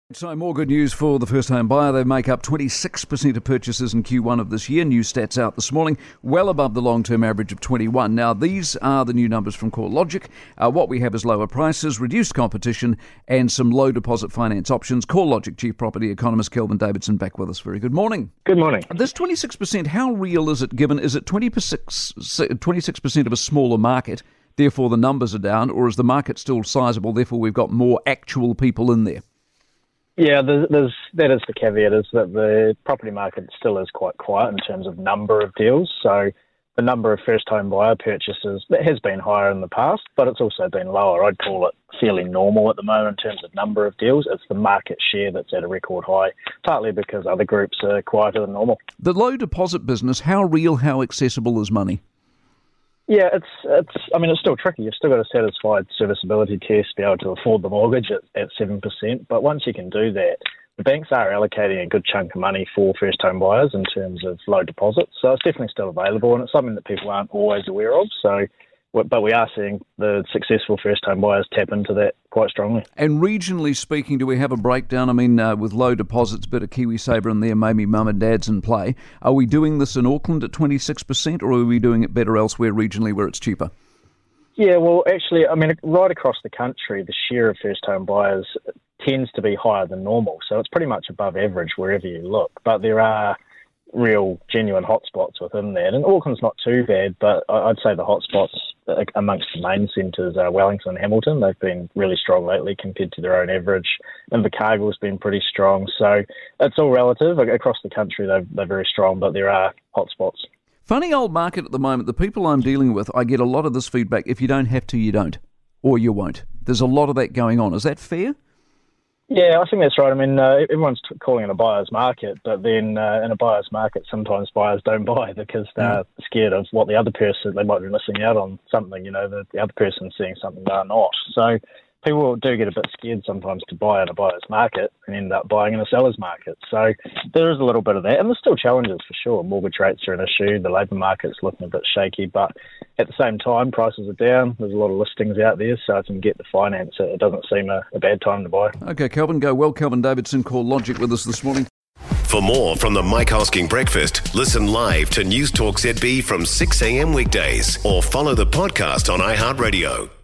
So more good news for the first-home buyer. They make up 26% of purchases in Q1 of this year. New stats out this morning, well above the long-term average of 21. Now, these are the new numbers from CoreLogic. What we have is lower prices, reduced competition, and some low deposit finance options. CoreLogic Chief Property Economist Kelvin Davidson back with us. Very good morning. Good morning. This 26%, how real is it given? Is it 26% of a smaller market, therefore the numbers are down, or is the market still sizable, therefore we've got more actual people in there? Yeah, that is the caveat, is that the property market still is quite quiet in terms of number of deals. So the number of first-home buyer purchases has been higher in the past, but it's also been lower. I'd call it fairly normal at the moment in terms of number of deals. It's the market share that's at a record high, partly because other groups are quieter than normal. The low deposit business, how real, how accessible is money? Yeah, it's still tricky. You've still got a satisfied serviceability test to be able to afford the mortgage at 7%. But once you can do that, the banks are allocating a good chunk of money for first-home buyers in terms of low deposits. So it's definitely still available, and it's something that people aren't always aware of. But we are seeing the successful first-home buyers tap into that quite strongly. And regionally speaking, do we have a breakdown? I mean, with low deposits, bit of KiwiSaver in there, maybe mum and dad's in play. Are we doing this in Auckland at 26%, or are we doing it better elsewhere regionally where it's cheaper? Yeah, well, actually, right across the country, the share of first-home buyers tends to be higher than normal. So it's pretty much above average wherever you look. But there are real, genuine hotspots within that. And Auckland's not too bad, but I'd say the hotspots amongst the main centres are Wellington and Hamilton. They've been really strong lately compared to their own average. Invercargill's been pretty strong. So it's all relative. Across the country, they're very strong, but there are hotspots. Funny old market at the moment. The people I'm dealing with, I get a lot of this feedback. If you don't have to, you don't. Or you won't. There's a lot of that going on. Is that fair? Yeah, I think that's right. Everyone's calling it a buyer's market, but then in a buyer's market, sometimes buyers don't buy because they're scared of what the other person, they might be missing out on something, the other person's seeing something they're not. So people do get a bit scared sometimes to buy in a buyer's market and end up buying in a seller's market. So there is a little bit of that, and there's still challenges for sure. Mortgage rates are an issue, the labour market's looking a bit shaky, but at the same time, prices are down. There's a lot of listings out there, so if you can get the finance, it doesn't seem a bad time to buy. Okay, Kelvin, go well. Kelvin Davidson, CoreLogic, with us this morning. For more from the Mike Hosking Breakfast, listen live to News Talk ZB from 6 a.m. weekdays or follow the podcast on iHeartRadio.